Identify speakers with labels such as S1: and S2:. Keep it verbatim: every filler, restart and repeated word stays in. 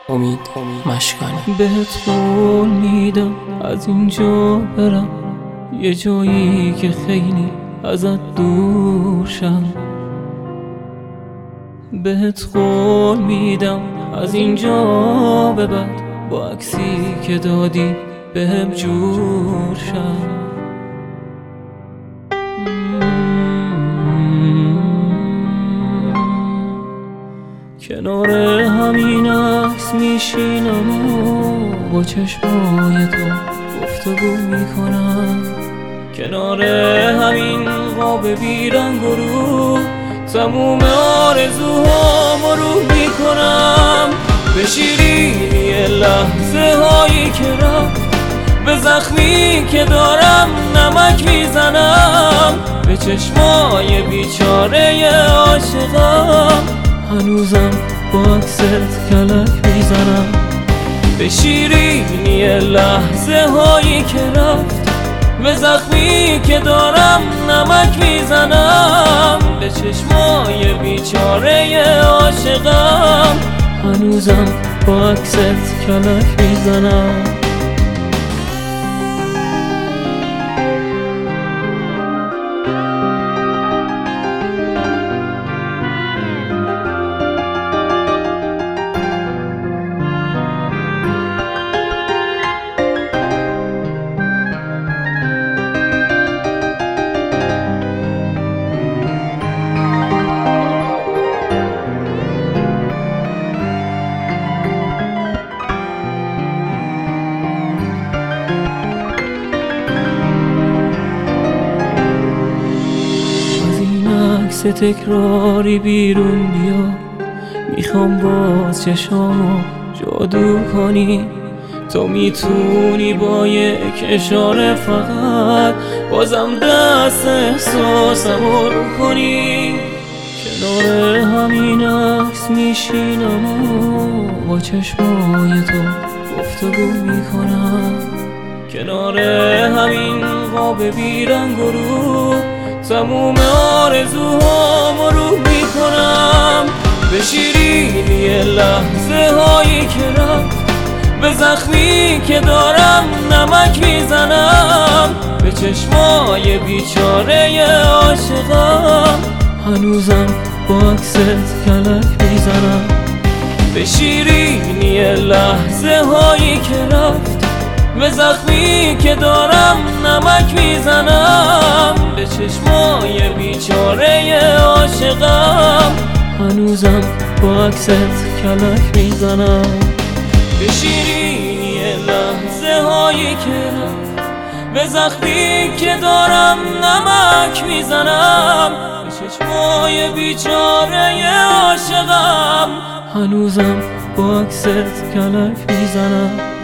S1: امید مشکانی.
S2: بهت قول میدم از اینجا برم یه جایی که خیلی ازت دور شم. بهت قول میدم از اینجا به بعد با عکسی که دادی بهم جور شم. کنار همین عکس میشینم و با چشمای تو گفتگو میکنم. کنار همین قاب بیرنگ و رو تموم آرزوهامو رو میکنم. به شیرینی لحظه هایی که رفت، به زخمی که دارم نمک میزنم. به چشمای بیچاره عاشقم هنوزم با عکست کلک میزنم. به شیرینی لحظه هایی که رفت، به زخمی که دارم نمک میزنم. به چشمای بیچاره عاشقم هنوزم با عکست کلک میزنم. تکراری بیرون بیا، میخوام باز چشامو جادو کنی. تو میتونی با یک اشاره فقط بازم دست احساسمو رو کنی. کنار همین عکس میشینم و با چشمای تو گفتگو میکنم. کنار همین قاب بیرنگ و رو تموم آرزوهامو رو میکنم. به شیرینی لحظه هایی که رفت، به زخمی که دارم نمک میزنم. به چشمای بیچاره عاشقم هنوزم با عکست کلک میزنم. به شیرینی لحظه هایی که رفت، به زخمی که دارم نمک میزنم. به چشمای بیچاره عاشقم هنوزم با عکست کلک میزنم. به شیرینی لحظه هایی که رفت، به زخمی که دارم نمک میزنم. به چشمای بیچاره عاشقم هنوزم با عکست کلک میزنم.